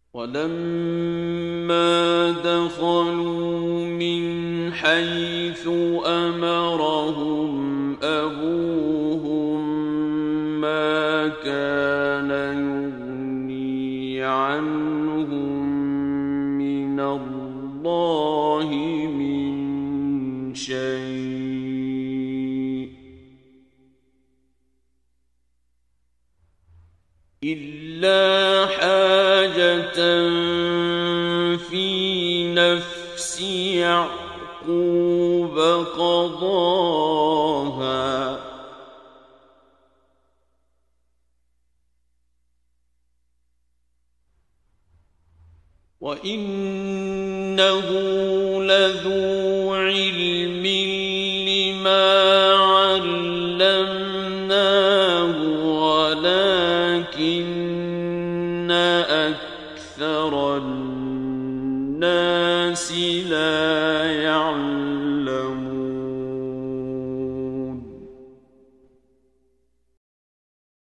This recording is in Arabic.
ولما دخلوا من حيث أمرهم أبوهم ما كان يغني عنهم من الله من شيء إلا حاجة في نفس يعقوب قضاها وإنه لذو علم لما علمناه ولكن أكثر الناس لا يعلمون